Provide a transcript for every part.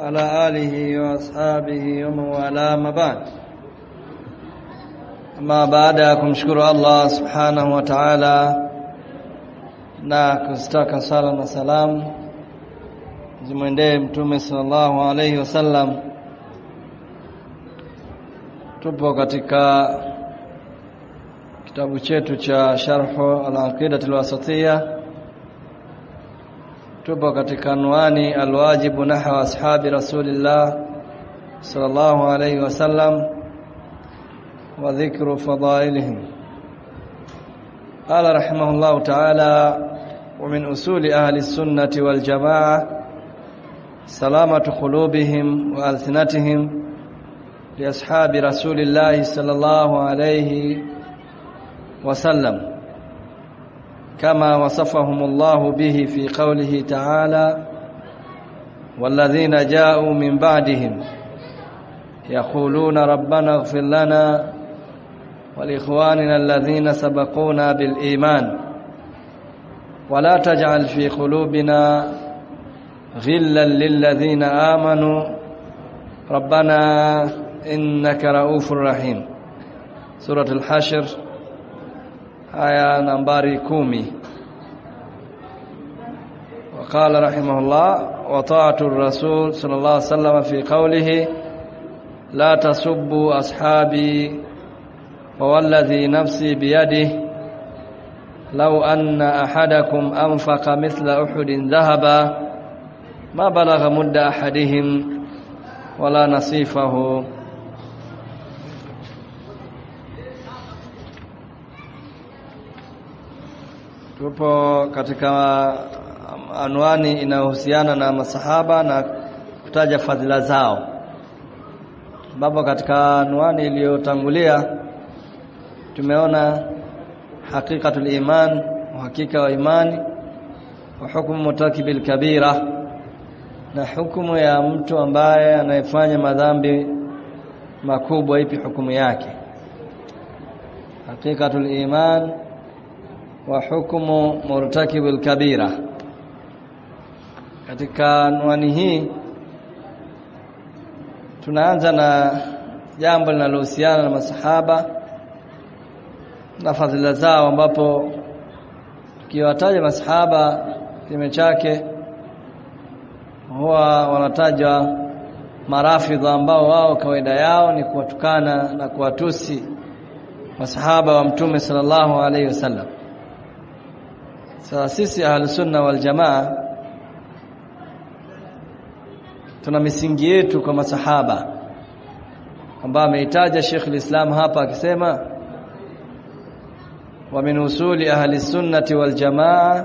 وعلى آله وأصحابه ومن والاه ما بعد. Ama baada ya kumshukuru Allah subhanahu wa ta'ala na kustaka sala na salam zimwendee Mtume sallallahu alayhi wasallam, tupo katika kitabu chetu cha Sharh al-Aqidah al-Wasatiyya. Tupo katika anwani alwajibu nahwa ashabi Rasulillah sallallahu alayhi wasallam wa dhikru fadailihim. Qala rahimahullahu ta'ala: wa min usuli ahli sunnati wal jamaa salamatu qulubihim wa alsinatihim li ashabi Rasulillah sallallahu alayhi wasallam kama wasafahumullahu bihi fi qawlihi ta'ala: walladhina ja'u min ba'dihim yaquluna rabbana ighfir lana ولإخواننا الذين سبقونا بالإيمان ولا تجعل في قلوبنا غلا للذين آمنوا ربنا إنك رؤوف رحيم. سورة الحشر آية نمبر 10. وقال رحمه الله: وطاعة الرسول صلى الله عليه وسلم في قوله لا تسبوا أصحابي ووالذي نفسي بيده لو أن أحدكم أنفق مثل أحد ذهبا ما بلغ مد أحدهم ولا نصيفه. Tupo katika anwani inayohusiana na masahaba na kutaja fadhila zao, ambapo katika anwani iliyotangulia tumeona hakikatul iman, uhakika wa imani, wa hukumu mutakibil kabira, na hukumu ya mtu ambaye anayefanya madhambi makubwa, ipi hukumu yake. Hakikatul iman wa hukumu murtakibil kabira. Katika anwani hii tunaanza na jambo linalohusiana na masahaba na fadhila zao, ambapo tukiwataja masahaba kime chake huwa wanataja marafidha ambao wao kawaida yao ni kuwatukana na kuwatusi masahaba wa Mtume sallallahu alayhi wasallam. Sasa sisi ahlus sunna wal jamaa tuna misingi yetu kwa masahaba ambao ameitaja Sheikh al-Islam hapa akisema: wa min usuli ahli sunnati wal jamaa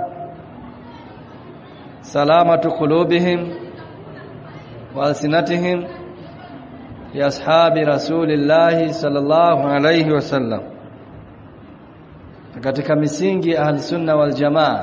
salamatu qulubihim wa alsinatihim li ashabi Rasulillah sallallahu alayhi wasallam. Katika misingi ahli sunna wal jamaa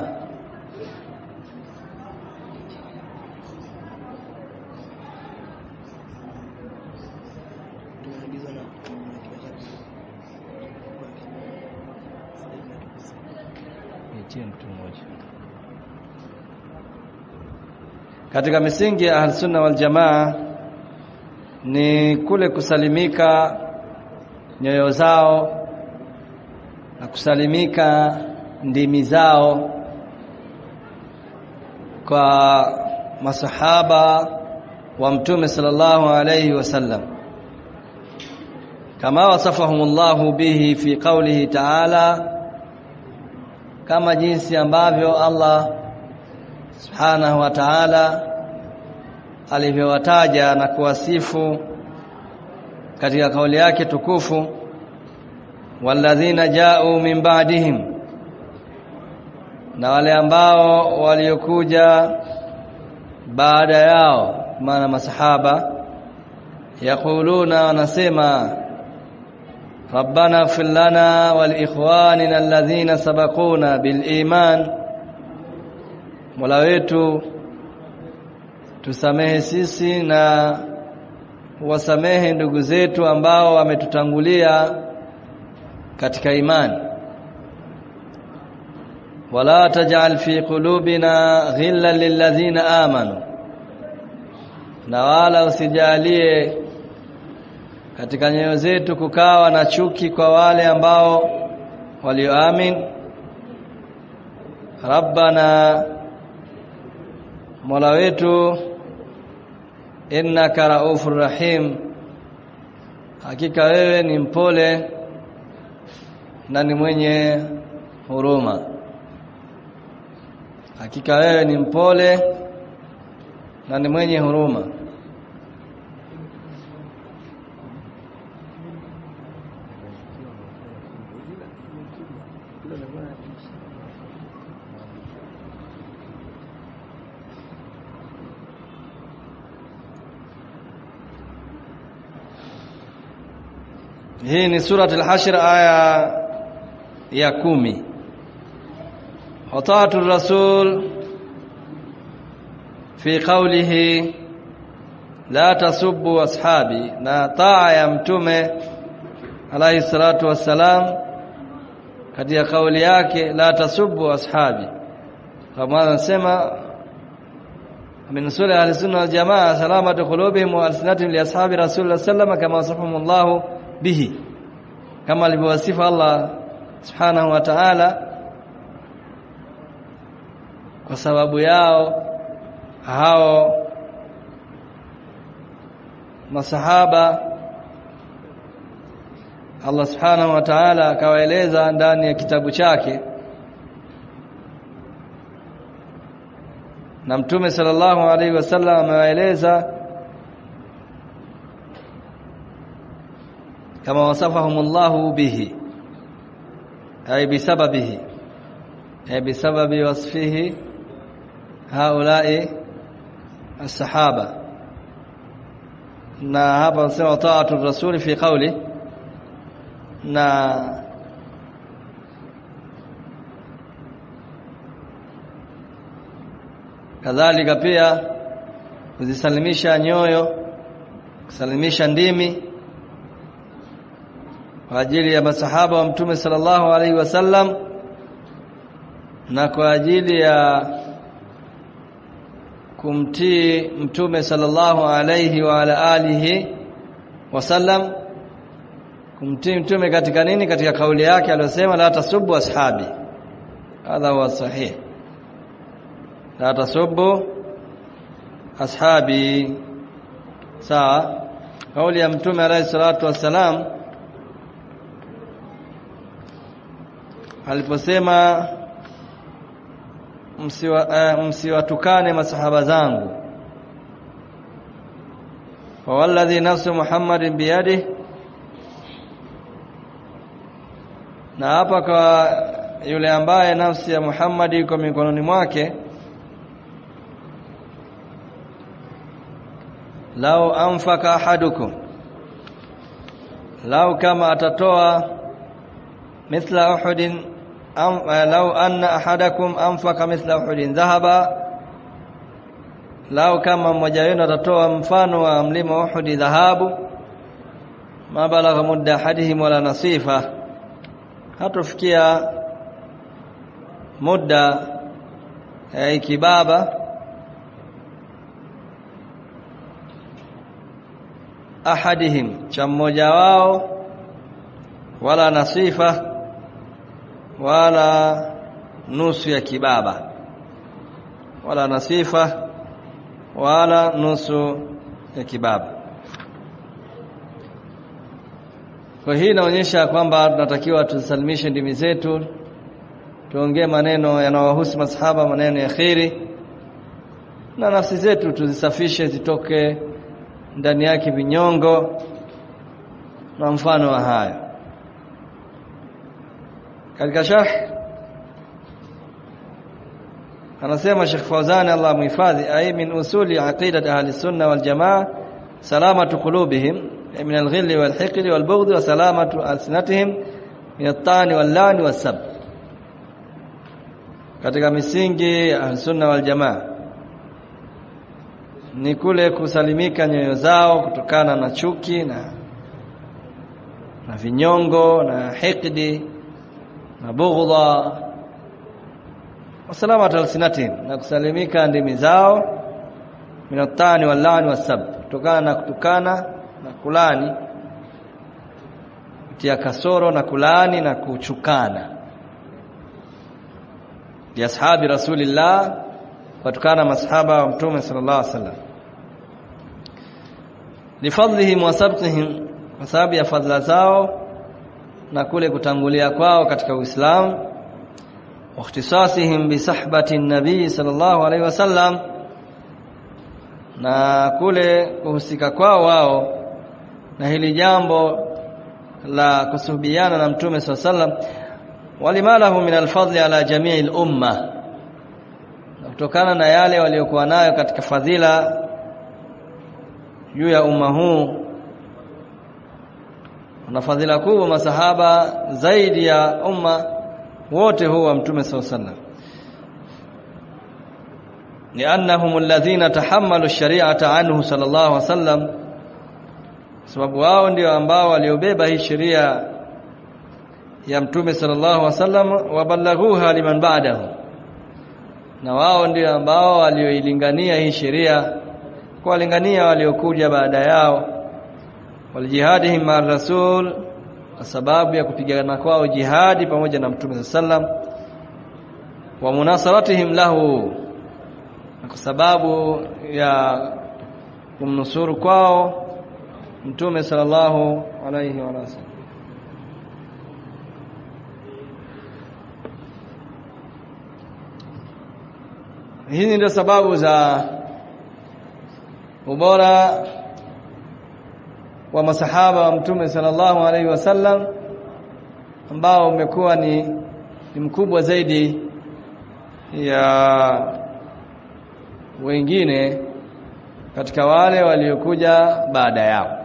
katika misingi ya Ahlus-Sunna wal Jamaa ni kule kusalimika nyoyo zao na kusalimika ndimi zao kwa masahaba wa Mtume sallallahu alayhi wasallam, kama wasafahumullahu bihi fi qawlihi ta'ala, kama jinsi ambavyo Allah subhanahu wa ta'ala alivyowataja na kuwasifu katika kauli yake tukufu: walladhina ja'u min ba'dihim, na wale ambao waliokuja baada yao, maana masahaba, yaquluna, wanasema: rabbana ighfir lana wa li ikhwanina alladhina sabaquna bil iman, Mola wetu tusamehe sisi na wasamehe ndugu zetu ambao wametutangulia katika imani. wala taj'al fi qulubina ghillan lilladhina amanu, na wala usijalie katika nyoyo zetu kukawa na chuki kwa wale ambao walioamini. Rabbana, Mola wetu, innaka raufur rahim, hakika wewe ni mpole na ni mwenye huruma. Hakika wewe ni mpole na ni mwenye huruma. Hii ni sura al-Hashr aya ya 10. Wata'atu rasul fi qawlihi la tasubbu ashabi, na taa ya mtume alayhi salatu wassalam katika kauli yake la tasubbu ashabi, kama anasema min sura al-sunna wal jamaa salamatu qulubihim wa alsinatihim li ashabi rasulullah sallallahu alayhi wasallam kama wasafahumullahu bihi, kama alivyowasifu Allah subhanahu wa ta'ala kwa sababu yao hao masahaba. Allah subhanahu wa ta'ala akawaeleza ndani ya kitabu chake, na mtume sallallahu alaihi wasallam amewaeleza kama wasafahumullahu bihi, ay bisababihi, ay bisababi wasfihi haulai as-sahaba. Na hapa nasema ta'atu rasuli fi qawli, na kadhalika pia kuzisalimisha nyoyo, kusalimisha ndimi kwa ajili ya masahaba wa mtume sallallahu alaihi wasallam, na kwa ajili ya kumtii mtume sallallahu alaihi wa ala alihi wasallam. Kumtii mtume katika nini? Katika kauli yake aliyosema la tasubbu ashabi. Hadha huwa sahih, la tasubbu ashabi. Sawa, kauli ya mtume alayhi salatu wassalam aliposema msiwatukane masahaba zangu, wa walladhi nafsu Muhammadin biyadihi. Na hapa kwa yule ambaye nafsi ya Muhammad iko mikononi mwake, lau anfaka ahadukum, lau kama atatoa mithla uhudin, lau anna ahadakum anfaka mithla uhudin dhahaba, lau kama mmoja wenu atatoa mfano wa mlima Uhud dhahabu, ma balagha mudda ahadihim wala nasifa, hatofikia muda kibaba ahadihim, cha mmoja wao, wala nasifa, wala nusu ya kibaba, wala nasifa, wala nusu ya kibaba. Kwa hii inaonyesha kwamba tunatakiwa tusalimishe ndimi zetu, tuongee maneno yanayowahusu masahaba, maneno ya kheri, na nafsi zetu tuzisafishe zitoke ndani yake vinyongo na mfano wa haya. Katika sharh anasema Sheikh Fawzan Allah muhifadhi, ay min usuli aqidati ahli sunna wal jamaa salamatu qulubihim min al-ghill wal hiqd wal bughd wa salamatu alsinatihim min at-ta'ni wal la'n was sab. Katika misingi ya ahli sunna wal jamaa ni kule kusalimika nyoyo zao kutokana na chuki na vinyongo na hikdi na bughdha, wa salamatu alsinatihim, na kusalimika ndimi zao minatani wal-la'n was-sab, kutokana na kutukana na kulani, kutia kasoro na kulani na kuchukana ya ashabi rasulillah, kutukana masahaba wa mtume sallallahu alaihi wasallam, lifadlihim wa sabqihim, kwa sababu ya fadhila zao na kule kutangulia kwao katika Uislamu, wa ikhtisasihim bi sahbati an-nabii sallallahu alaihi wasallam, na kule kuhusika kwao wao na hili jambo la kusuhubiana na mtume sallallahu alaihi wasallam, walimalahu min al-fadli ala jami'i al-umma, kutokana na yale waliokuwa nayo katika fadhila juu ya umma huu. Na fadhila kubwa masahaba zaidi ya umma wote huwa mtume sallallahu alaihi wasallam, li'annahum alladhina tahammalu ash-shari'ata anhu sallallahu alaihi wasallam, sababu wao ndio ambao waliobeba hii sheria ya mtume sallallahu alaihi wasallam, wabalaghuha liman ba'dahu, na wao ndio ambao walioilingania hii sheria kwa walingania waliokuja baada yao, walijihadihim ma rasul, kwa sababu ya kupigana kwao jihadi pamoja na mtume sallallahu alaihi wasallam, wa munasaratihim lahu, kwa sababu ya kumnusuru kwao mtume sallallahu alaihi wasallam. Hizi ndio sababu za ubora wa masahaba wa mtume sallallahu alaihi wasallam, ambao umekuwa ni mkubwa zaidi ya wengine katika wale waliokuja baada yao.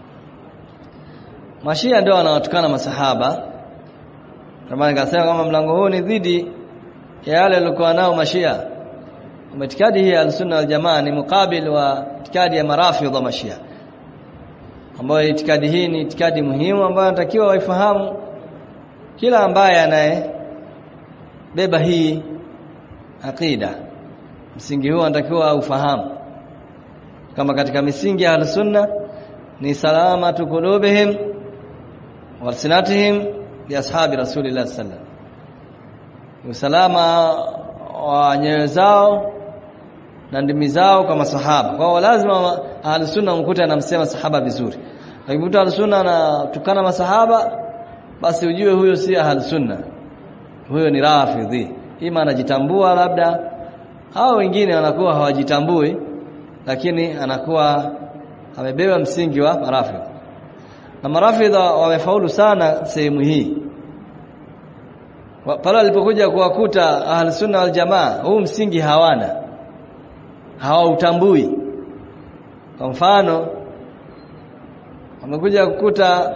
Mashia ndio wanawatukana masahaba, kama nikasema kama mlango huu ni dhidi ya yale walikuwa nao Mashia. Itikadi hii ya al-sunna wal jamaa ni mukabil wa itikadi ya marafidh wa Mashia, ambayo itikadi hii ni itikadi muhimu ambayo anatakiwa waifahamu kila ambaye anayebeba hii aqida. Msingi huu anatakiwa ufahamu, kama katika misingi ya al-sunna ni salamatu qulubihim wa sinatihim bi ashabi rasulillah sallallahu alaihi wasallam, usalama wa nyoyo zao na ndimi zao kwa masahaba. Kwa hiyo lazima al-sunna mkuta anamsema sahaba vizuri. Akikuta al-sunna anatukana masahaba, basi ujue huyo si al-sunna, huyo ni rafidhi. Ima anajitambua labda, hao wengine wanakuwa hawajitambui, lakini anakuwa amebeba msingi wa marafidh. Na marafidh wamefaulu sana sehemu hii. Pale walipokuja kuwakuta ahlus-sunna wal jamaa, huu msingi hawautambui. Kwa mfano, wamekuja kukuta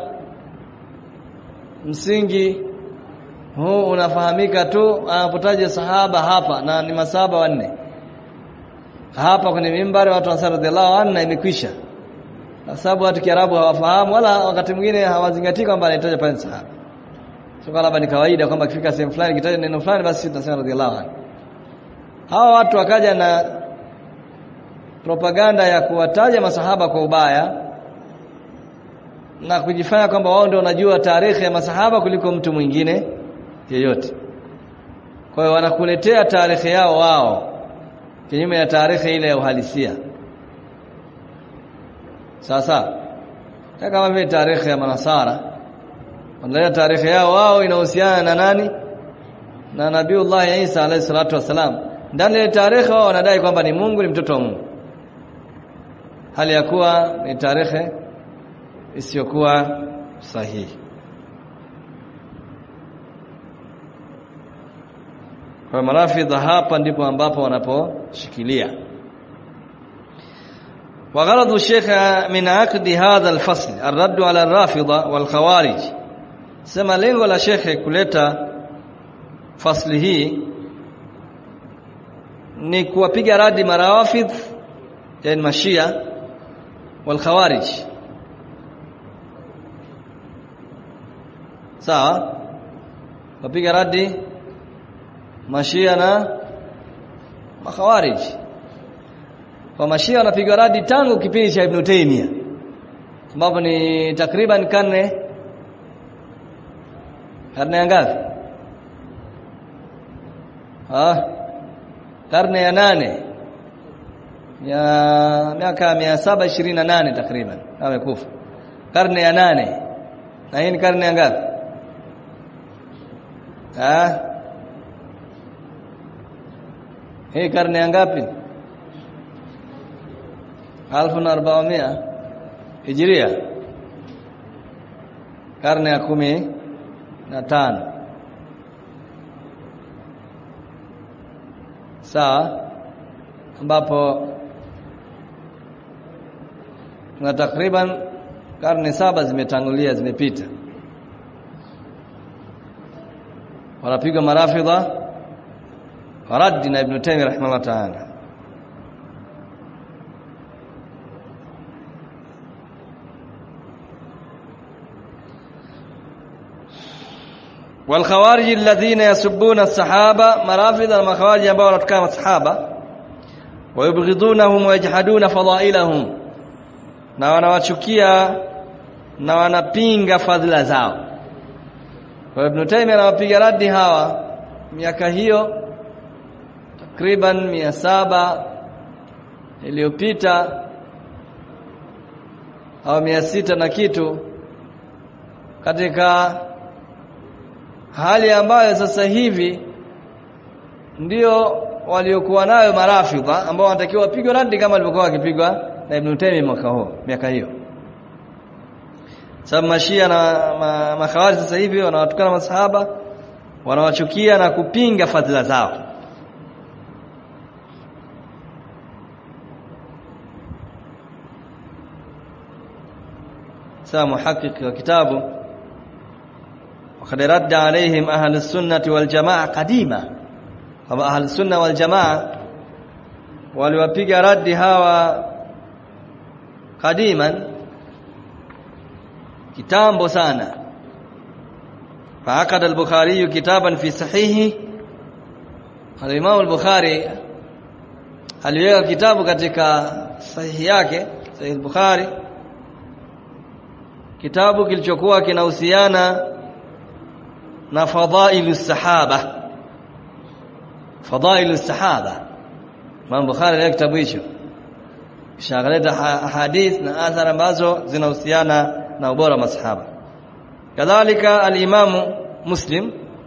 msingi huu unafahamika tu anapotaja sahaba hapa, na ni masahaba wanne hapa kwenye mimbari, watu wa radhiallahu anhu, imekwisha. Kwa sababu watu Kiarabu hawafahamu, wala wakati mwingine hawazingatii kwamba anahitaji pale sahaba. Sio labda ni kawaida kwamba kifika sehemu fulani kitaja neno fulani basi tutasema radhiallahu anhu. Hawa watu wakaja na propaganda ya kuwataja masahaba kwa ubaya na kujifanya kwamba wao ndio wanajua tarehe ya masahaba kuliko mtu mwingine yeyote. Kwa hiyo wanakuletea tarehe yao wao kinyume ya tarehe ile ya uhalisia. Sasa kama vile tarehe ya Manasara, wanaleta tarehe yao wao inahusiana na nani? Na Nabiiullah Isa alayhi salatu wasalam. Ndani ya tarehe wao wanadai kwamba ni Mungu, ni mtoto wa Mungu, hali ya kuwa ni tarehe isiyokuwa sahihi. Kwa marafidha hapa ndipo ambapo wanaposhikilia. وغرض الشيخ من عقد هذا الفصل الرد على الرافضة والخوارج. Sema lengo la shekhe kuleta fasli hii ni kuwapiga radi marawafidh, yani mashia, wal khawarij. Sawa, wapiga radi mashia na makhawarij. Kwa Mashia wanapigwa radi tangu kipindi cha Ibn Taymiyyah, ambapo ni takriban karne ngapi? Karne ya 8 ya miaka 728 takriban amekufa. Karne ya 8. Na hii ni karne ya ngapi? Hii karne ya ngapi? 1400 Hijria. Karne ya 15. Sawa, ambapo na takriban karne 7 zimetangulia, zimepita. Wanapigwa marafidha waradi na Ibn Taymiyyah rahimahullah ta'ala. والخوارج الذين يسبون الصحابه مرافض المخوارج ambao wanatukana masahaba wayubghidunahum wayajhaduna fadailahum, na wanawachukia na wanapinga fadhila zao. Kwa Ibn Taymiyyah anawapiga radi hawa miaka hiyo takriban 700 iliyopita au 600 na kitu, katika hali ambayo sasa hivi ndio waliokuwa nayo marafidha ambao wanatakiwa wapigwe radi kama walivyokuwa wakipigwa na Ibn Taymiyyah miaka hiyo. Sababu Mashia na makhawarij sasa hivi wanawatukana masahaba, wanawachukia na kupinga fadhila zao. Sasa muhaqiq wa kitabu وقد رد عليهم أهل السنة والجماعة قديما. kama أهل السنة والجماعة waliwapiga radi hawa قديما kitambo sana. فعقد البخاري كتابا في صحيحه. الإمام البخاري aliweka kitabu katika sahihi yake, Sahih al-Bukhari, kitabu kilichokuwa kinahusiana na fadailus sahaba. Fadailus sahaba. Imam Bukhari aliweka kitabu hicho, kisha hadith na athari ambazo zinahusiana na ubora wa masahaba. Kadhalika al-Imam Muslim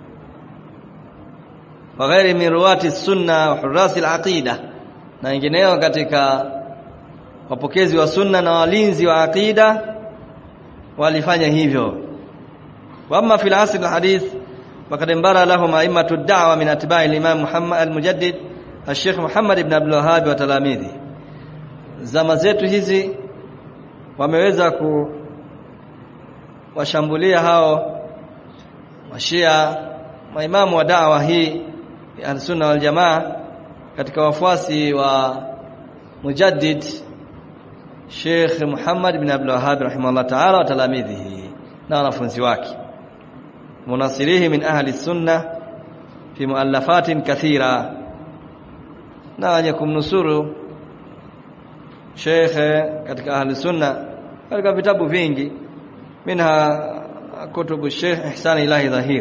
wa ghairi min ruwati sunna wa hurrasi al-aqida, na wengineo katika wapokezi wa sunna na walinzi wa aqida walifanya hivyo. Wama fil asr al-hadith faqad imbara lahum a'immatu ad-da'wa min atba'i al-imam Muhammad al-Mujaddid al-Sheikh Muhammad ibn Abdul Wahhab wa talamidhi. Zama zetu hizi wameweza kuwashambulia hao Mashia maimamu wa da'wa hii ya al-sunna wal jamaa katika wafuasi wa Mujaddid Sheikh Muhammad ibn Abdul Wahhab rahimahullah ta'ala wa talamidhihi, na wanafunzi wake, munasirihi min ahli sunna fi muallafatin kathira, na wenye kumnusuru Sheikh katika ahli sunna katika vitabu vingi, minha kutubu Sheikh Ihsan Ilahi Dhahir.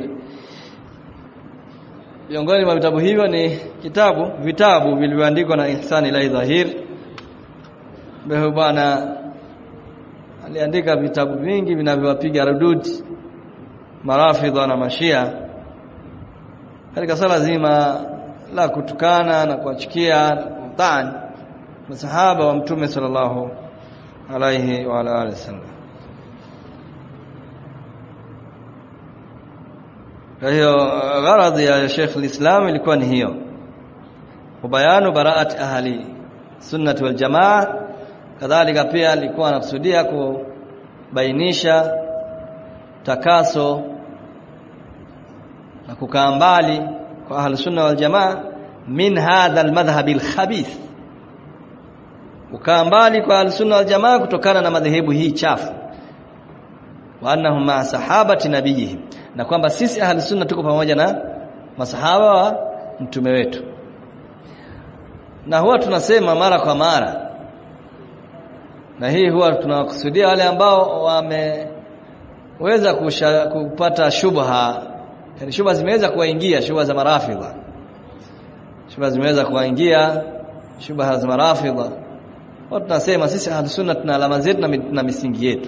Miongoni mwa vitabu hivyo ni vitabu vilivyoandikwa na Ihsan Ilahi Dhahir. Behu bwana aliandika vitabu vingi vinavyowapiga rudud marafidha na Mashia katika sala zima la kutukana na kuachikia na kumtaan masahaba wa Mtume sallallahu alayhi wa alihi wasallam. Kwa hiyo gharadhi ya Sheikh al-Islam ilikuwa ni hiyo, kubayanu baraat ahli sunnah wal jamaa. Kadhalika pia alikuwa anakusudia kubainisha takaso na kukaa mbali kwa ahli sunna wal jamaa min hadha al-madhhab al-khabith, kukaa mbali kwa ahli sunna wal jamaa kutokana na madhehebu hii chafu. Wa annahum ma sahabati nabiyihim, na kwamba sisi ahli sunna tuko pamoja na masahaba wa mtume wetu. na huwa tunasema mara kwa mara, na hii huwa tunawakusudia wale ambao wameweza kupata shubha, yani shubha zimeweza kuwaingia, shubha za marafidha, shubha zimeweza kuwaingia, shubha za marafidha. Huwa tunasema sisi Ahlus Sunna tuna alama zetu na misingi yetu.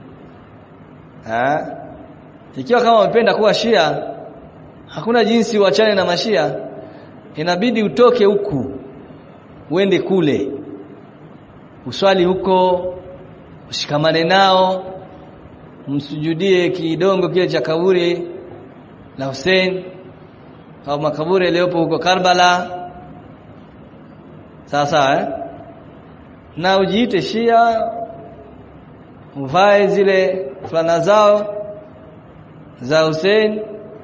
Ikiwa kama unapenda kuwa Shia, hakuna jinsi uachane na mashia, inabidi utoke huku uende kule, uswali huko, ushikamane nao, msujudie kidongo kile cha kaburi la Hussein au makaburi yaliyopo huko Karbala, sawa na ujiite Shia, uvae zile fulana zao za Hussein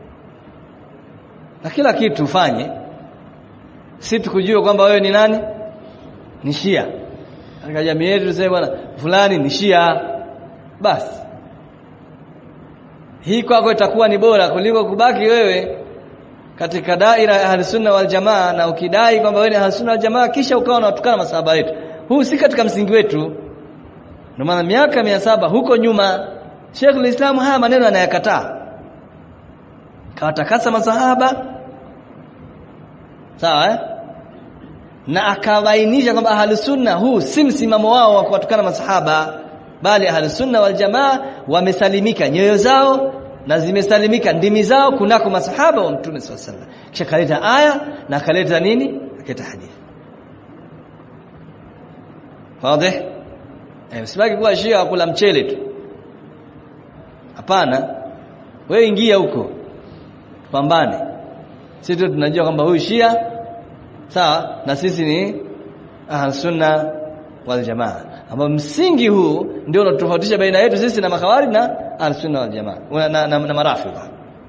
na kila kitu ufanye, si tukujue kwamba wewe ni nani, ni Shia. Katika jamii yetu tuseme bwana fulani ni Shia, basi hii kwako itakuwa ni bora kuliko kubaki wewe katika daira ya Ahlus Sunna wal Jamaa na ukidai kwamba wewe ni Ahlus Sunna wal Jamaa kisha ukawa unatukana masahaba wetu. Huu si katika msingi wetu. Ndio maana miaka 700 huko nyuma Sheikhul Islam haya maneno anayakataa, kawatakasa masahaba, sawa na akabainisha kwamba Ahlus Sunna huu si msimamo wao wa kuwatukana masahaba, bali Ahlus Sunna wal Jamaa wamesalimika nyoyo zao na zimesalimika ndimi zao kunako masahaba wa Mtume sallallahu alaihi wasallam. Kisha kaleta aya na akaleta nini, akaleta hadithi. Wazi? Usibaki kuwa Shia kula mchele tu. Hapana. Wewe ingia huko. Tupambane. Sisi tunajua kwamba huyu Shia sawa na sisi ni Ahlus Sunna wal Jamaa. Ama msingi huu ndio unatofautisha baina yetu sisi na makhawarij na Ahlus Sunna wal Jamaa na marafidha.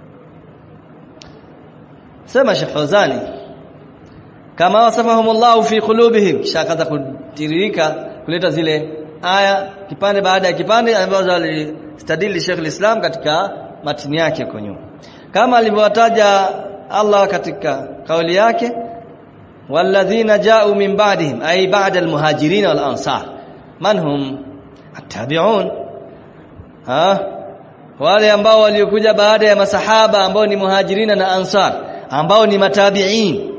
Sema Sheikh Fawzani kama wasafahumullahu fi qulubihim, shakaza kutiririka kuleta zile aya kipande baada ya kipande ambazo alistadili Sheikh al-Islam katika matini yake huko nyuma, kama alivyowataja Allah katika kauli yake walladhina ja'u min ba'dihim ay ba'da al-muhajirin wal ansar man hum at-tabi'un, wale ambao waliokuja baada ya masahaba ambao ni muhajirina na ansar ambao ni matabi'in,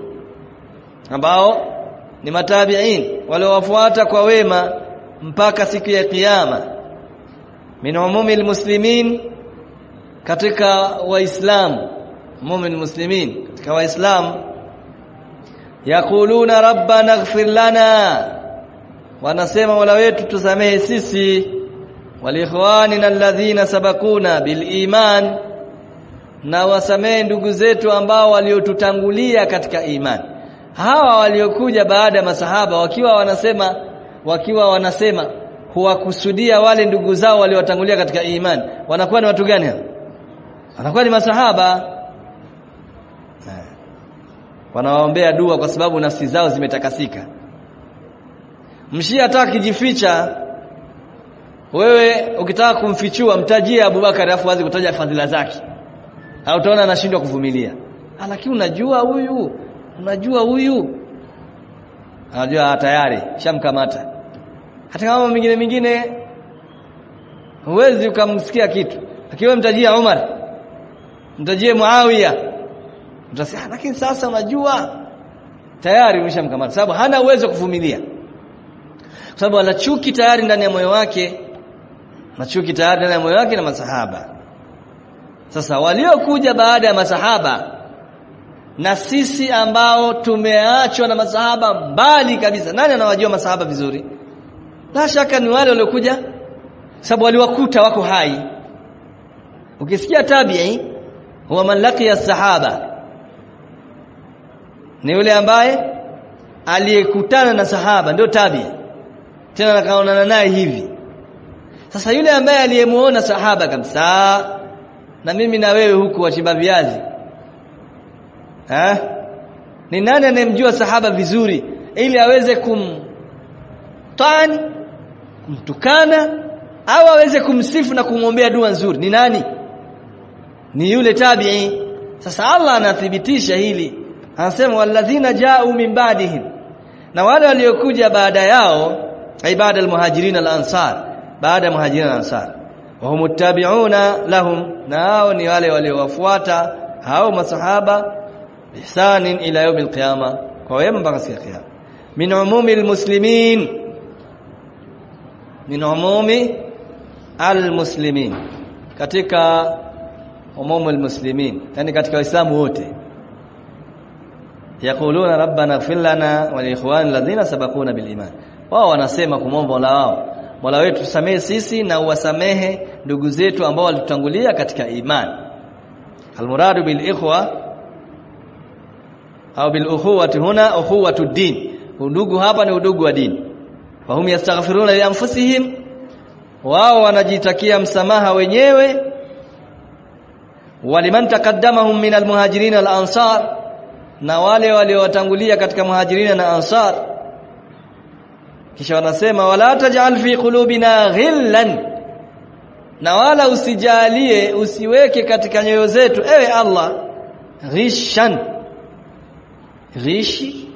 wale wafuata kwa wema mpaka siku ya kiyama, min umumil muslimin, katika waislamu, umumil muslimin katika waislamu, yaquluna rabbana ighfir lana, wanasema Mola wetu tusamehe sisi, walikhwanina alladhina sabakuna bil iman, na wasamehe ndugu zetu ambao waliotutangulia katika imani. Hawa waliokuja baada ya masahaba wakiwa wanasema huwakusudia wale ndugu zao waliotangulia katika imani, wanakuwa ni watu gani hao? Wanakuwa ni masahaba. Wanawaombea dua kwa sababu nafsi zao zimetakasika. Mshia hataki kujificha. Wewe ukitaka kumfichua mtajie Abubakar alafu wazi kutaja fadhila zake, au utaona anashindwa kuvumilia. Lakini unajua huyu anajua tayari shamkamata. Hata kama mingine huwezi ukamsikia kitu, lakini mtajia Umar, mtajie Muawiya, utasema lakini sasa unajua tayari umeshamkamata, sababu hana uwezo kuvumilia, kwa sababu ana chuki tayari ndani ya moyo wake, na masahaba. Sasa waliokuja baada ya masahaba na sisi ambao tumeachwa na masahaba mbali kabisa, nani anawajua masahaba vizuri? La shaka ni wale waliokuja, sababu waliwakuta wako hai. Ukisikia tabi'i huwa man laqiya sahaba, ni yule ambaye aliyekutana na sahaba ndio tabi'i, tena akaonana naye hivi. Sasa yule ambaye aliyemuona sahaba kabisa, na mimi na wewe huku wachimba viazi, ni nani anemjua sahaba vizuri ili aweze kumtukana au aweze kumsifu na kumwombea dua nzuri? Ni nani? Ni yule tabi'i. Sasa Allah anathibitisha hili, anasema walladhina ja'u min ba'dihim, na wale waliokuja baada yao ibada al-muhajirin al-ansar, baada muhajirin al-ansar wa hum muttabi'una lahum, nao ni wale waliowafuata hao masahaba ihsanin ila yawm al-qiyama, kwa wema mpaka siku ya kiyama. Min umumi al-muslimin, min umumi al-muslimin, katika umumu al-muslimin, yani katika waislamu wote. Yaquluna rabbana ighfir lana wa li ikhwana alladhina sabaquna bil iman, wao wanasema kumwomba Mola wao, Mola wetu tusamehe sisi na uwasamehe ndugu zetu ambao walitutangulia katika imani. Almuradu bil ikhwa au bil ukhuwati huna ukhuwatu din, udugu hapa ni udugu wa dini. Fahum yastaghfiruna li anfusihim, wao wanajitakia msamaha wenyewe. Waliman taqaddamahum min almuhajirin al-ansar, na wale waliowatangulia katika muhajirin na ansar. Kisha wanasema wala taj'al fi qulubina ghillan, na wala usijalie, usiweke katika nyoyo zetu ewe Allah ghishan, ghishi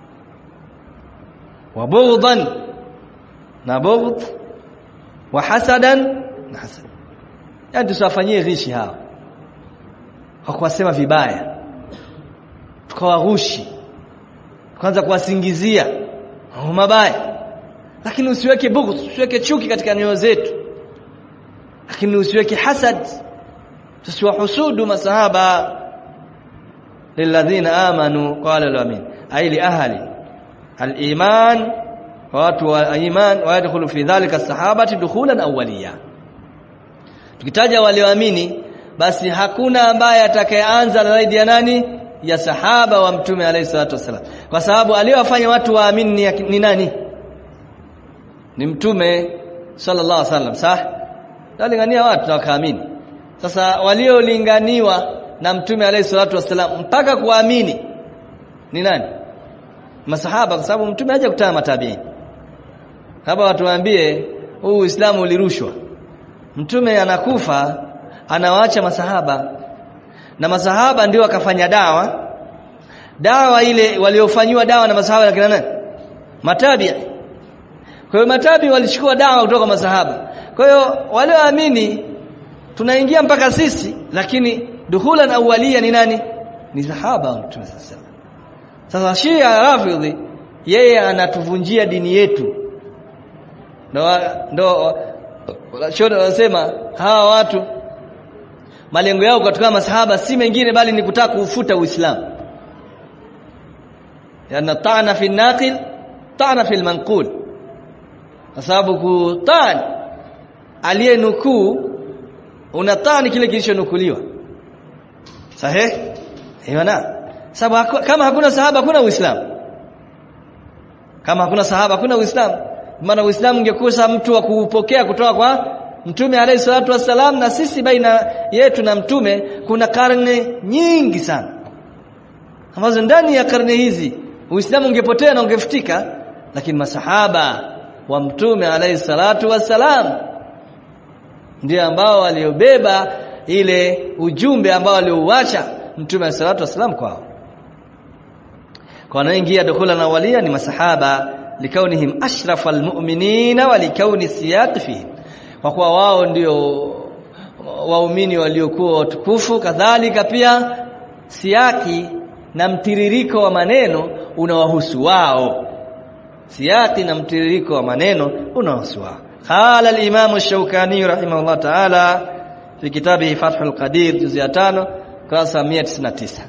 wa bughdan, na bughd, wa hasadan, na hasad. Yani tusafanyie ghishi hao, hakuwasema vibaya tukawaghushi, kwanza kuwasingizia mabaya, lakini usiweke bughd, usiweke chuki katika nyoyo zetu, lakini usiweke hasad, tusiwahusudu masahaba. lilladhina amanu qala al-amin, ay li ahli al-iman, watu wa iman, wa yadkhulu fi dhalika as-sahabati dukhulan awwaliya. Tukitaja walioamini, basi hakuna ambaye atakayeanza zaidi ya nani? Ya sahaba wa mtume alayhi salatu wasallam, kwa sababu aliyowafanya watu waamini ni nani? Ni mtume sallallahu alaihi wasallam. Sah, alingania watu na wakaamini. Sasa waliolinganiwa na mtume alayhi salatu wasallam mpaka kuamini ni nani? Masahaba, kwa sababu mtume haja kutana matabiin. Hapa watu waambie huu Uislamu ulirushwa, mtume anakufa anawaacha masahaba, na masahaba ndio wakafanya dawa ile waliofanywa dawa na masahaba na kina nani? Matabi'i. Kwa hiyo matabi'i walichukua dawa kutoka masahaba. Kwa hiyo wale waamini tunaingia mpaka sisi, lakini dukhulan awwaliya ni nani? Ni sahaba wa mtume sallallahu alaihi wasallam. Sasa Shia Rafidhi yeye anatuvunjia dini yetu. Ndo shoda wanasema hawa watu malengo yao katika masahaba si mengine bali ni kutaka kuufuta Uislamu. Yana ta'na fi naqil, ta'na fi al-manqul. Kwa sababu kutan aliyenukuu unatani kile kilichonukuliwa. Sahihi? Hiyo sababu kama hakuna sahaba hakuna Uislamu. Kama hakuna sahaba hakuna Uislamu. Maana Uislamu ungekosa mtu wa kuupokea kutoka kwa Mtume alayhi salatu wasalam, na sisi baina yetu na Mtume kuna karne nyingi sana, ambazo ndani ya karne hizi Uislamu ungepotea na ungefutika, lakini masahaba wa Mtume alayhi salatu wasalam ndio ambao waliobeba ile ujumbe ambao aliouacha Mtume alayhi salatu wasalam kwao. Kwa wanaoingia dukhula na walia ni masahaba, likaunihim ashrafal mu'minina wa likauni siyaq fihi, kwa kuwa wao ndio waumini waliokuwa watukufu. Kadhalika pia siaki na mtiririko wa maneno unawahusu wao, siaki na mtiririko wa maneno unawahusu wao. Qala al-Imam ash-Shawkani rahimahullah ta'ala fi kitabihi Fathul Qadir juz ya 5 kurasa 199,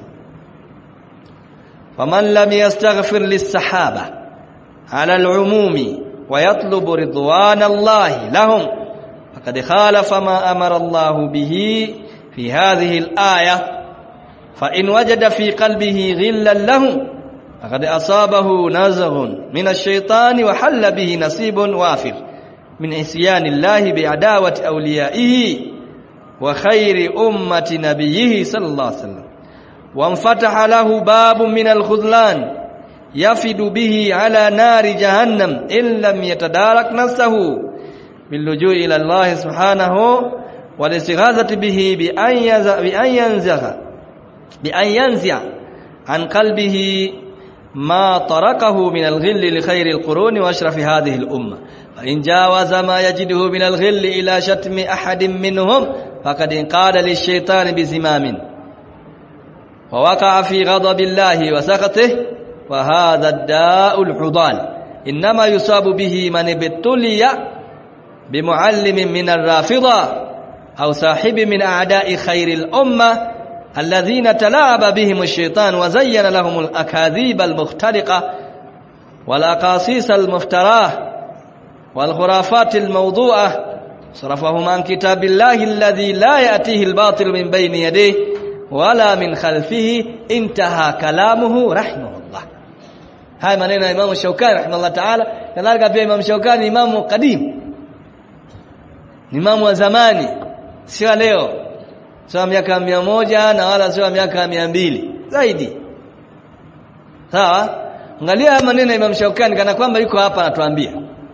faman lam yastaghfir lis-sahaba ala al-umumi wa yatlubu ridwanallahi lahum faqad khalafa ma amara Allah bihi fi hadhihi al-aya, fa in wajada fi qalbihi ghillan lahum faqad asabahu nazghun min ash-shaytani wa halla bihi nasibun wafir min isyanillahi bi'adawati awliyaihi wa khayri ummati nabiyhi sallallahu alaihi wasallam, wa anfataha lahu babun min al-khudlan yafidu bihi ala nari jahannam in lam yatadarak nafsahu billuju'i ila Allah subhanahu wa al-istighathati bihi bi an yanzi'a an qalbihi ما تركه من الغل لخير القرون واشرف هذه الأمة فإن جاوز ما يجده من الغل إلى شتم أحد منهم فقد انقاد للشيطان بزمام ووقع في غضب الله وسخطه وهذا الداء العضال إنما يصاب به من ابتلي بمعلم من الرافضة أو صاحب من أعداء خير الأمة الذين تلاعب بهم الشيطان وزين لهم الأكاذيب المختلقة والأقاصيص المفتراه والخرافات الموضوعة صرفهم عن كتاب الله الذي لا يأتيه الباطل من بين يديه ولا من خلفه انتهى كلامه رحمه الله. هاي maneno ya Imam Shaukani rahimahullah ta'ala. Kadhalika pia Imam Shaukani imamu qadim, imamu wa zamani, sio leo, sio miaka 100 na wala sio miaka 200 zaidi. Sawa? Angalia maneno ya Imam Shaukani kana kwamba yuko hapa anatuambia.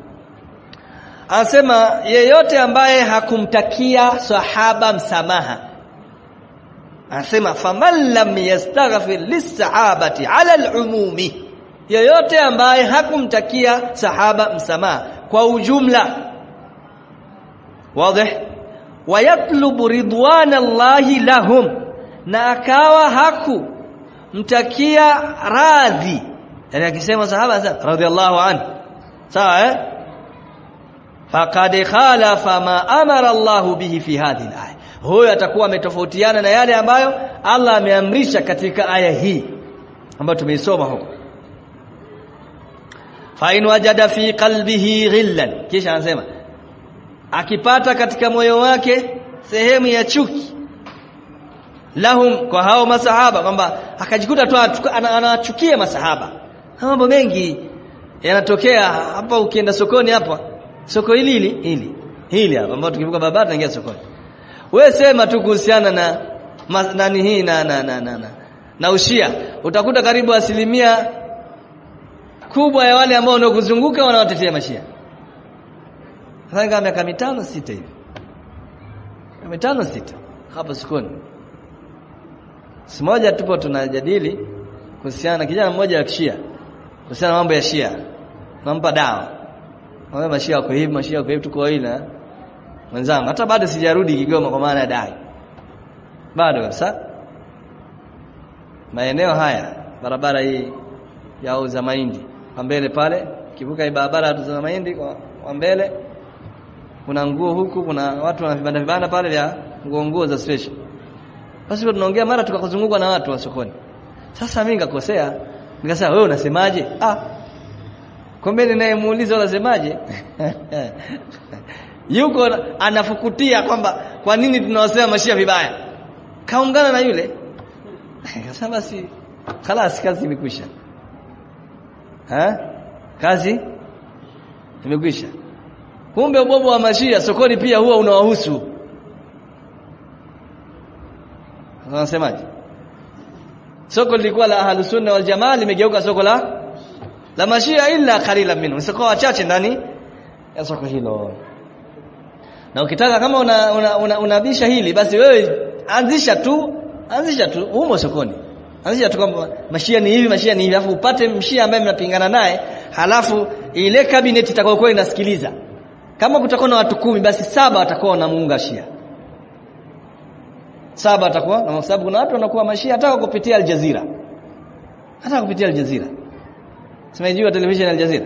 Anasema yeyote ambaye hakumtakia sahaba msamaha, anasema faman lam yastaghfir lis-sahabati 'ala al-umumi, yeyote ambaye hakumtakia sahaba msamaha kwa ujumla, wazi, wayatlubu ridwanallahi lahum, na akawa hakumtakia radhi, yani akisema sahaba radhiyallahu anhu, sawa, faqad khalafa ma amara Allah bihi fi hadhihi al-aya, huyo atakuwa ametofautiana na yale ambayo Allah ameamrisha katika aya hii ambayo tumeisoma huko. Fa in wajada fi qalbihi ghillan, kisha anasema akipata katika moyo wake sehemu ya chuki, lahum, kwa hao masahaba, kwamba akajikuta tu anachukia masahaba. Mambo mengi yanatokea hapa. Ukienda sokoni hapa, soko hili hapa ambao tukivuka barabara tunaingia sokoni, wewe sema tu kuhusiana na nani hii na ushia, utakuta karibu 1% kubwa ya wale ambao wanakuzunguka wanawatetea mashia. Sasa kama miaka 5-6 hivi, 5-6 hapa sokoni, siku moja tupo tunajadili kuhusiana na kijana mmoja wa Shia, kuhusiana mambo ya Shia, nampa dawa, wao mashia wako hivi, mashia wako hivi, tuko ila mwenzangu, hata bado sijarudi Kigoma kwa maana ya dai, bado kabisa. Maeneo haya, barabara hii ya Uza Mahindi kwa mbele pale, kivuka hii barabara ya Uza Mahindi kwa mbele, kuna nguo huku, kuna watu wana vibanda pale vya nguo za special. Basi tunaongea, mara tukakuzungukwa na watu wa sokoni. Sasa mimi nikakosea, nikasema wewe unasemaje? Kumbe ninayemuuliza unasemaje? Yuko anafukutia kwamba kwa nini tunawasema mashia vibaya, kaungana na yule. Sasa basi خلاص, kazi imekwisha. Kazi imekwisha. Kumbe ubovu wa mashia sokoni pia huwa unawahusu. Unasemaje? Soko lilikuwa la Ahlus Sunna wal Jamaa, limegeuka soko la mashia, illa qalilan minhum, soko wachache ndani ya soko hilo. Na ukitaka kama unabisha hili, basi wewe anzisha tu humo sokoni, anzisha tu kwamba mashia ni hivi, mashia ni hivi, alafu upate mshia ambaye mnapingana naye, halafu ile cabinet itakayokuwa inasikiliza, kama kutakuwa na watu 10, basi 7 watakuwa wanamuunga Shia, 7 watakuwa, na sababu kuna watu wanakuwa mashia hata kupitia Al Jazeera, Simejua television Al Jazeera,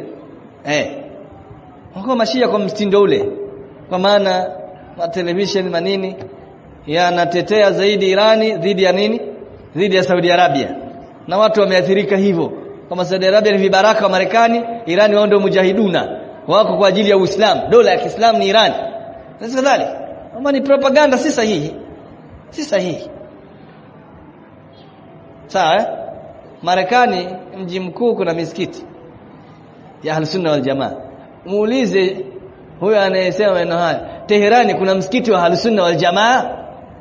wako mashia kwa mtindo ule, kwa maana wa television manini yanatetea zaidi Irani dhidi ya nini, dhidi ya Saudi Arabia, na watu wameathirika hivyo, kama Saudi Arabia ni vibaraka wa Marekani, Irani wao ndio mujahiduna, wako kwa ajili ya Uislamu, dola ya Kiislamu ni Irani. Sasa kadhali kama ni propaganda, si sahihi. Sawa, Marekani mji mkuu kuna misikiti ya Ahlus Sunna wal Jamaa, muulize huyo anayesema maneno haya, Teherani kuna msikiti wa Ahlus Sunna wal Jamaa?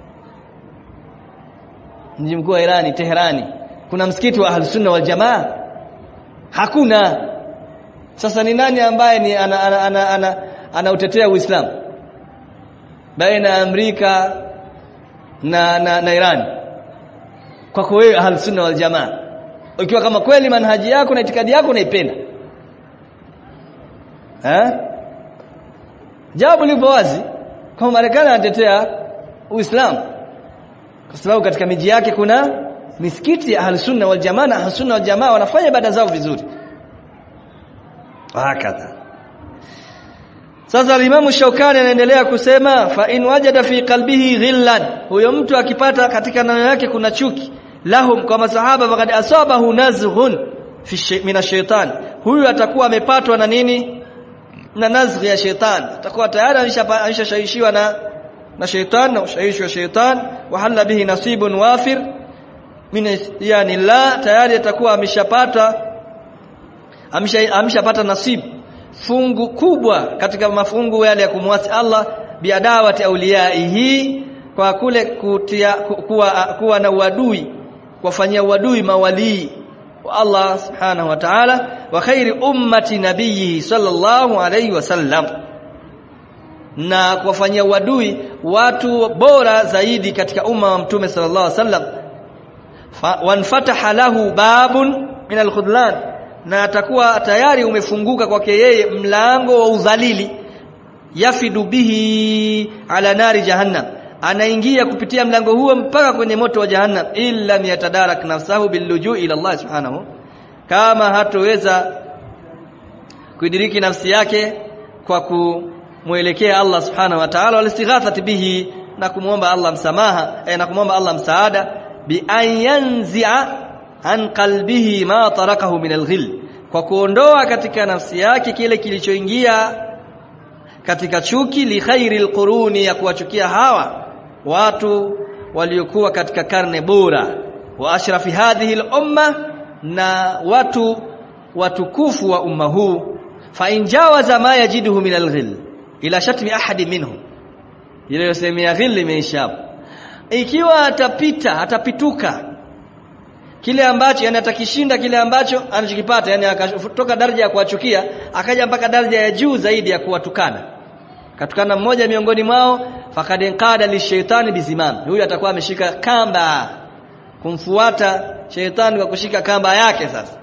Mji mkuu wa Irani, Teherani, kuna msikiti wa Ahlus Sunna wal Jamaa? Hakuna. Sasa ni nani ambaye ni anautetea Uislamu baina ya Amerika na Iran? Kwako wewe Ahlus Sunna wal Jamaa, Ikiwa kama kweli manhaji yako na itikadi yako unaipenda. Jawabu lipo wazi, kama Marekani anatetea Uislamu kwa sababu katika miji yake kuna misikiti ya Ahlus-Sunna wal Jamaa, na Ahlus-Sunna wal Jamaa wanafanya ibada zao vizuri. Hakika. Sasa Imam Shaukani anaendelea kusema fa in wajada fi qalbihi ghillan, huyo mtu akipata katika nyoyo yake kuna chuki lahum kwa masahaba, faqad asabahu nazghun min ash-shaytan, huyu atakuwa amepatwa na nini? Na nazghi ya shaytan, atakuwa tayari ameshashawishiwa na shaytan, na ushawishi wa shaytan, wa halla bihi nasibun wafir min yani la, tayari atakuwa ameshapata nasibu, fungu kubwa katika mafungu yale ya kumwasi Allah, biadawati auliyaihi, kwa kule kuwa na uadui, kuwafanyia uadui mawalii wa Allah subhanahu wa ta'ala, wa khairi ummati nabiyhi sallallahu alayhi wasallam, na kuwafanyia uadui watu bora zaidi katika umma wa mtume sallallahu alayhi wasallam. Wanfataha lahu babun min al-khudlan, na atakuwa tayari umefunguka kwake yeye mlango wa udhalili, yafidu bihi ala nari jahannam, anaingia kupitia mlango huo mpaka kwenye moto wa jahannam, illa yatadarak nafsahu billuju ila Allah subhanahu, kama hatoweza kuidiriki nafsi yake kwa kumuelekea Allah subhanahu wa ta'ala, walistighathati bihi, na kumuomba Allah msamaha, na kumuomba Allah msaada, bi an yanzi'a an qalbihi ma tarakahu min al-ghil, kwa kuondoa katika nafsi yake kile kilichoingia katika chuki, li khairil quruni, ya kuwachukia hawa watu waliokuwa katika karne bora, wa ashrafi hadhihi al-umma, na watu watukufu wa umma huu. Fa in jawaza ma yajiduhu min al-ghil ila shatmi ahadi minhum, ile yosemea ghil imeisha. Ikiwa atapituka kile ambacho, yani atakishinda kile ambacho anachokipata, yani akatoka daraja ya kuwachukia akaja mpaka daraja ya juu zaidi ya kuwatukana, katukana mmoja miongoni mwao, faqad qada lishaitani bizimam, huyu atakuwa ameshika kamba, kumfuata shaitani kwa kushika kamba yake. Sasa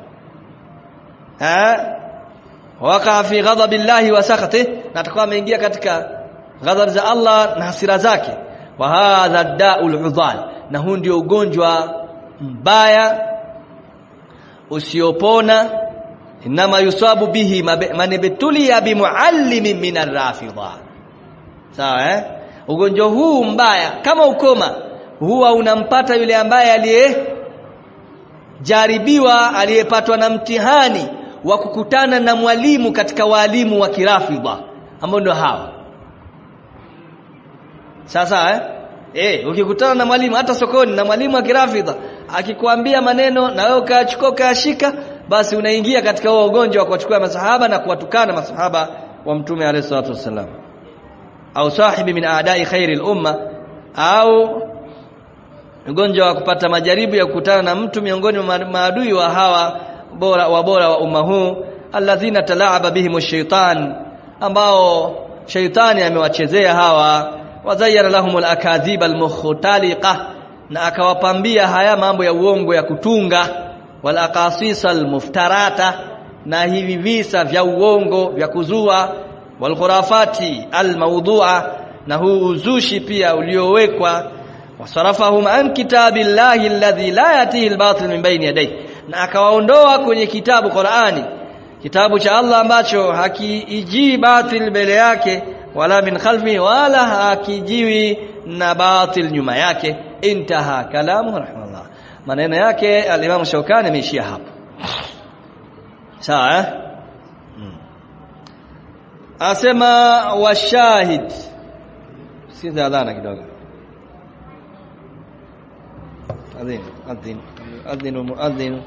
waqa fi ghadabillahi wa sakhatihi, na atakuwa ameingia katika ghadhab za Allah na hasira zake. Wa hadha da'ul udhal, na huu ndio ugonjwa mbaya usiopona. Inama yusabu bihi man ibtuliya bi muallimin min ar-rafidha. Sawa ugonjwa huu mbaya kama ukoma huwa unampata yule ambaye aliyejaribiwa, aliyepatwa na mtihani wa kukutana na mwalimu katika walimu wa kirafidha, ambao ndio hawa. Sasa ukikutana na mwalimu hata sokoni, na mwalimu wa kirafidha akikwambia maneno na wewe ukachukua ukashika, basi unaingia katika huo ugonjwa wa kuwachukua masahaba na kuwatukana masahaba wa mtume alayhi salatu wasallam. Au sahibi min aadai khairil umma, au ugonjwa wa kupata majaribu ya kukutana na mtu miongoni mwa maadui wa hawa bora wa umma huu, alladhina talaaba bihim ash-shaytan, ambao shaytani amewachezea hawa, wazayyana lahumul akadhib al-mukhtaliqa, na akawapambia haya mambo ya uongo ya kutunga, wal aqasis al-muftarata, na hivi visa vya uongo vya kuzua, wal khurafati al-mawdu'a, na huu uzushi pia uliowekwa, wasarafahum an kitabillahi alladhi la yatihi al-batil min bayni yadayhi, na akawaondoa kwenye kitabu Qur'ani, kitabu cha Allah ambacho hakiiji batil mbele yake, wala min khalfi, wala hakijiwi na batil nyuma yake. Intaha kalamu rahimahullah, maneno yake al-Imam Shaukani ameishia hapo. Sawa asema washahid, siza adhana kidogo, adhin muadhin.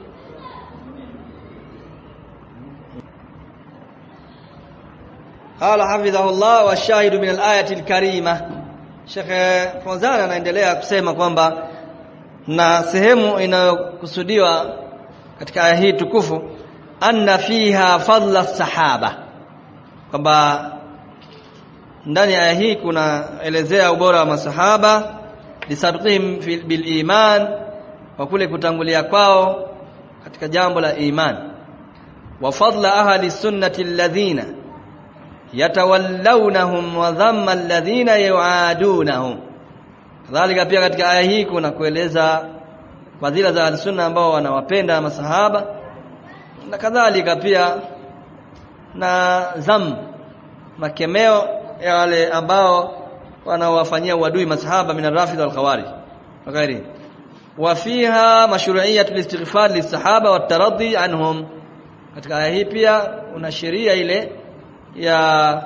قال حفظه الله والشاهد من الآية الكريمة. Sheikh Fawzan anaendelea kusema kwamba na sehemu inayokusudiwa katika aya hii tukufu, anna fiha fadla sahaba, kwamba ndani ya aya hii kuna elezea ubora wa masahaba, lisadqihim bil iman, wa kule kutangulia kwao katika jambo la imani. Wa fadla ahli sunnati alladhina yatawallawnahum wa dhamma alladhina yuadunahum. Kadhalika pia katika aya hii kuna kueleza fadhila za al-sunna ambao wanawapenda masahaba, na kadhalika pia na makemeo ya wale ambao wanawafanyia uadui masahaba min ar-rafidh wal-khawarij wa ghairi. Wa fiha mashru'iyyat al-istighfar lis-sahaba wat-taraddi anhum. Katika aya hii pia una sheria ile ya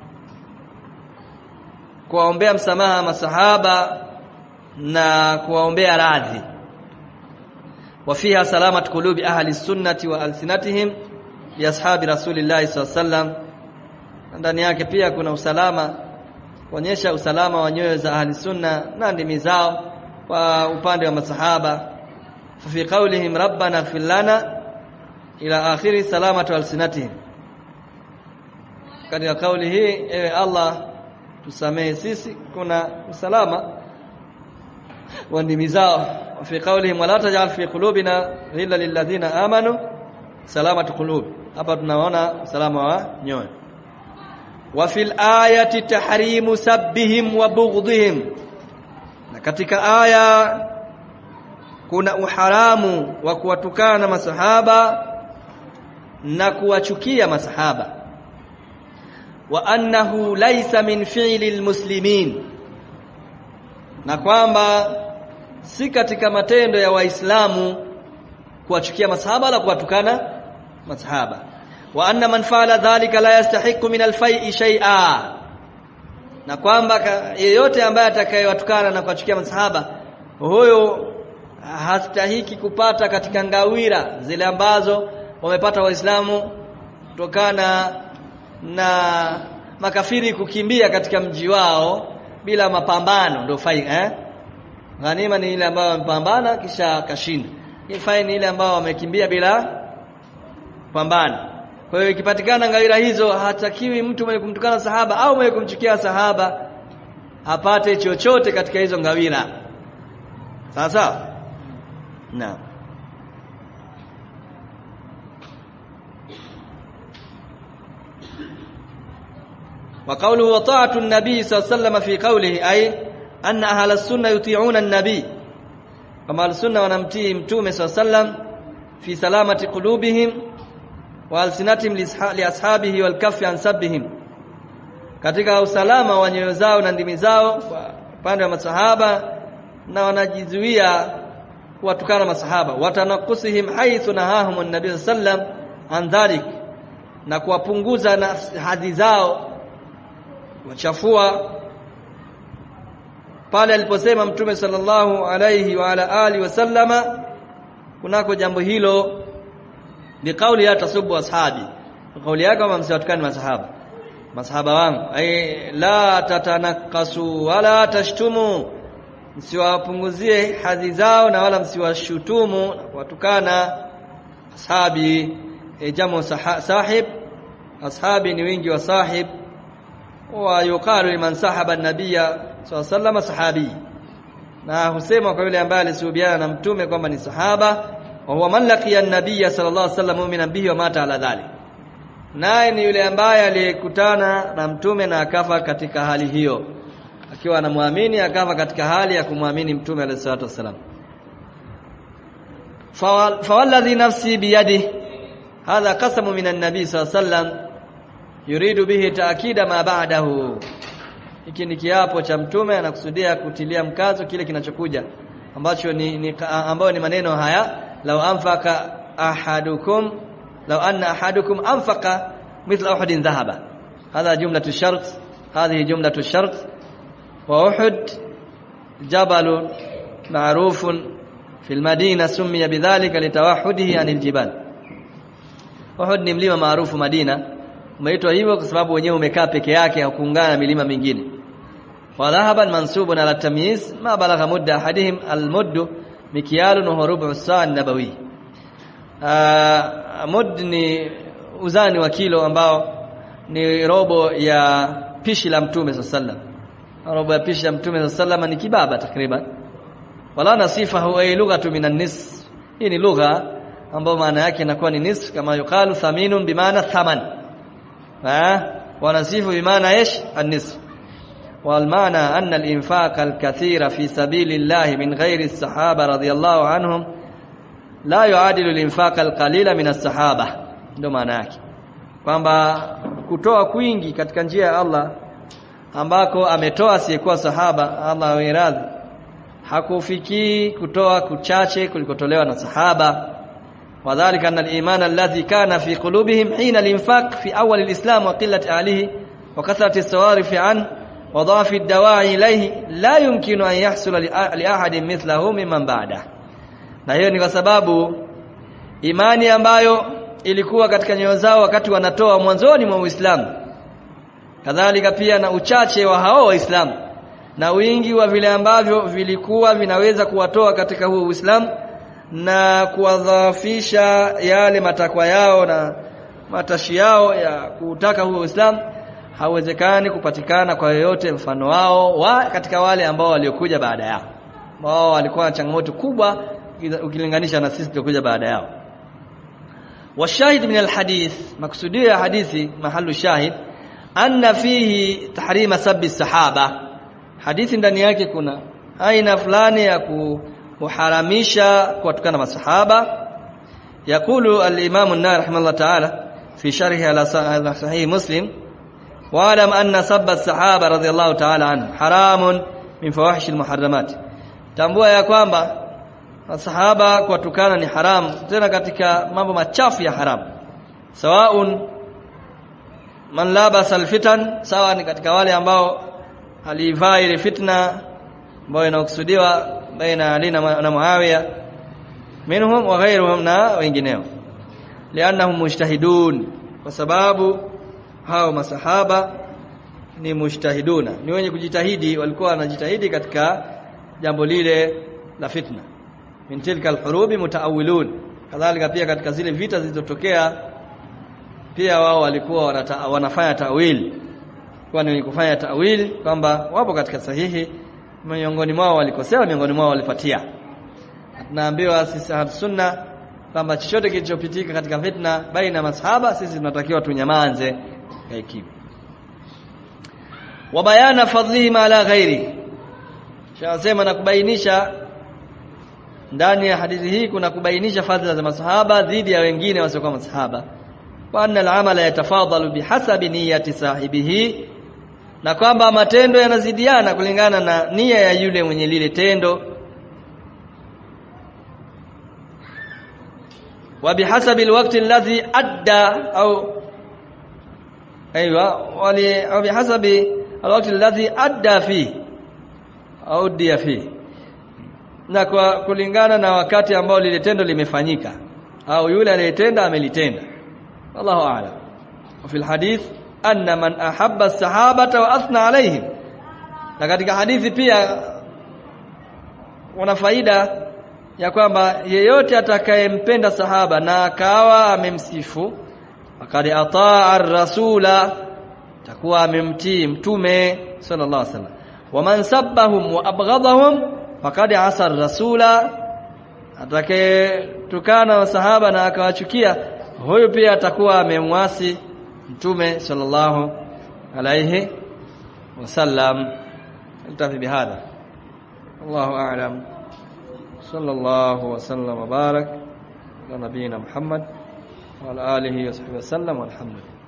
kuwaombea msamaha masahaba na kuwaombea radhi. Wa fiha salamat qulubi ahli sunnati wa alsinatihim li ashabi rasulillahi sallallahu alaihi wasallam. Ndani yake pia kuna usalama, kuonyesha usalama wa nyoyo za ahli sunna na ndimi zao kwa upande wa masahaba. Fi qawlihim rabbana ighfir lana ila akhiri salamatu alsinatihim. Katika kauli hii, ewe Allah tusamehe sisi, kuna usalama wa ndimi zao. Fi qawlihim wala taj'al fi qulubina ghilla lil ladhina amanu salamatu qulub. Hapa tunaona usalama wa nyoyo. Wa fil ayati tahrimu sabbihim wa bughdihim. Na katika aya kuna uharamu wa kuwatukana masahaba na kuwachukia masahaba. Wa annahu laysa min fi'li almuslimin. Na kwamba si katika matendo ya Waislamu kuwachukia masahaba wala kuwatukana masahaba. Wa anna man fa'ala dhalika la yastahiqu min al-fai'i shay'a. Na kwamba yeyote ambaye atakayewatukana na kuwachukia masahaba, huyo hastahiki kupata katika ngawira zile ambazo wamepata Waislamu kutokana na makafiri kukimbia katika mji wao bila mapambano. Ndio faida ghanima ni ile ambayo wamepambana kisha kashinda. Hii faida ni ile ambayo wamekimbia bila pambano. Kwa hiyo ikipatikana ngawira hizo, hatakiwi mtu mwenye kumtukana sahaba au mwenye kumchukia sahaba apate chochote katika hizo ngawira. Sawa sawa? Naam. وقوله وطاعة النبي صلى الله عليه وسلم في قوله أي أن أهل السنة يطيعون النبي. كما السنة ونمتيه متومة صلى الله عليه وسلم في سلامة قلوبهم وألسنتهم لأصحابه والكف عن سبهم. katika usalama wa nyoyo zao na ndimi zao kwa upande wa masahaba, na wanajizuia kuwatukana masahaba. Watanakusihim haithu nahahum an-nabiy sallam an dhalik, na kuwapunguza na hadhi zao, wachafua pale aliposema Mtume sallallahu alayhi wa ala alihi wasallama kunako jambo hilo, ni kauli ya tasubu ashabi, kauli yake kama msiwatukane masahaba wangu, ay la tatanakasu wala tashtumu, msiwapunguzie hadhi zao na wala msiwashutumu watukana ashabi. Jamu sahib, ashabi ni wingi wa sahib. Wa yuqalu liman sahaba an-nabiyya sallallahu alayhi wasallam sahabi, na husema kwa yule ambaye alisuhubiana na mtume kwamba ni sahaba. Wa huwa man laqiya an-nabiyya sallallahu alayhi wasallam mu'minan bihi wa mata ala dhalik, naye ni yule ambaye aliyekutana na mtume na akafa katika hali hiyo, akiwa anamwamini, akafa katika hali ya kumwamini mtume alayhi salatu wasallam. Fa walladhi nafsi biyadihi, hadha qasamu min an-nabi sallallahu alayhi wasallam yuridu bihi taakida ma ba'dahu. Hiki ni kiapo cha mtume, anakusudia kutilia mkazo kile kinachokuja ambacho ambayo ni maneno haya: law anna ahadukum anfaqa mithla uhudin dhahaba. Hadha jumlatu shart, hadhihi jumlatu shart. Wa Uhud jabalun ma'rufun fi al-Madina summiya bidhalika litawahudihi anil jibal. Uhud ni mlima maarufu Madina, umeitwa hivyo kwa sababu wenyewe umekaa peke yake, hakuungana na milima mingine. Wa dhahaban mansubun ala tamyiz ma balagha mudda ahadihim al-mudd mikyalun wa rubu' sa'a nabawi. Mud ni uzani wa kilo ambao ni robo ya pishi la Mtume sallallahu alaihi wasallam. Robo ya pishi la Mtume sallallahu alaihi wasallam ni kibaba takriban. Wala nasifahu ay lughatu minan nis, hii ni lugha ambao maana yake inakuwa ni nisf, kama yuqalu thaminun bimaana thaman, wa nasifu bimaana ish an-nisf. wal maana anna al-infaq al-kathira fi sabilillah min ghairi as-sahaba radiyallahu anhum la yuadilu al-infaq al-qalila min as-sahaba. Ndio maana yake kwamba kutoa kwingi katika njia ya Allah ambako ametoa asiyekuwa sahaba, Allah awe radhi, hakufikii kutoa kuchache kulikotolewa na sahaba. wadhālika anna al-iman alladhi kana fi qulubihim hina al-infaq fi awwal al-islam wa qillati ahlihi wa kathrati as-sawarif an wa dha'fi ad-dawa'i ilayhi la yumkinu an yahsula li ahadin mithlahu mimman ba'da. Na hiyo ni kwa sababu imani ambayo ilikuwa katika nyoyo zao wakati wanatoa mwanzoni mwa Uislamu, kadhalika pia na uchache wa hao Waislamu na wingi wa vile ambavyo vilikuwa vinaweza kuwatoa katika huo Uislamu na kuwadhaafisha yale matakwa yao na matashi yao ya kutaka huo Uislamu, hauwezekani kupatikana kwa yoyote mfano wao katika wale ambao waliokuja baada yao. Wao walikuwa na changamoto kubwa ukilinganisha na sisi tuliokuja baada yao. Washahid min alhadith, maksudio ya hadithi, mahalu shahid, anna fihi tahrima sabbi sahaba. Hadithi ndani yake kuna aina fulani ya kuharamisha kuwatukana masahaba. Yakulu al-Imam an-Nawawi rahimahullah ta'ala fi sharhi ala sahih Muslim, wa alam anna sabba as-sahaba radiyallahu ta'ala anhu haramun min fawahish al-muharramat. Tambua ya kwamba masahaba kuwatukana ni haramu, tena katika mambo machafu ya haramu. Sawaun man labasa al-fitan, sawa ni katika wale ambao alivaa ile fitna ambayo inakusudiwa baina Ali na Muawiya, minhum wa ghayruhum, na wengineo. Liannahum mujtahidun, kwa sababu hao masahaba ni mujtahiduna, ni wenye kujitahidi, walikuwa wanajitahidi katika jambo lile la fitna. Min tilka al-hurubi mutaawilun, kadhalika pia katika zile vita zilizotokea pia wao walikuwa wanafanya ta'wil, kwa nini kufanya ta'wil kwamba wapo katika sahihi, miongoni mwao walikosea, miongoni mwao walipatia. Tunaambiwa sisi sunna kwamba chochote kilichopitika katika fitna baina masahaba sisi tunatakiwa tunyamanze haikimu. Wa bayana fadlihi ala ghairi, shasema na kubainisha ndani ya hadithi hii kuna kubainisha fadhila za masahaba dhidi ya wengine wasiokuwa masahaba. Wa anna al-amala yatafadalu bihasabi niyyati sahibihi, na kwamba matendo yanazidiana kulingana na nia ya yule mwenye lile tendo. Wa bihasabi alwaqti alladhi adda au wa bihasabi alwaqti alladhi adda fi au diya fi, na kwa kulingana na wakati ambao lile tendo limefanyika au yule aliyetenda amelitenda. Wallahu a'lam. Wa fil hadith anna man ahabba as-sahabata wa athna alayhim, na katika hadithi pia kuna faida ya kwamba yeyote atakayempenda sahaba na akawa amemsifu, akadi ataa ar-rasula, takuwa amemtii mtume sallallahu alaihi wasallam. Wa man sabbahum wa abghadahum faqad asa ar-rasula, atakayetukana masahaba na akawachukia, huyo pia atakuwa amemwasi mtume sallallahu alayhi wasallam. Nitafi bihadha, Allahu a'lam. Sallallahu wa sallam wa barak ala nabiyina Muhammad wa ala alihi wa sahbihi wa sallam, walhamdulillah.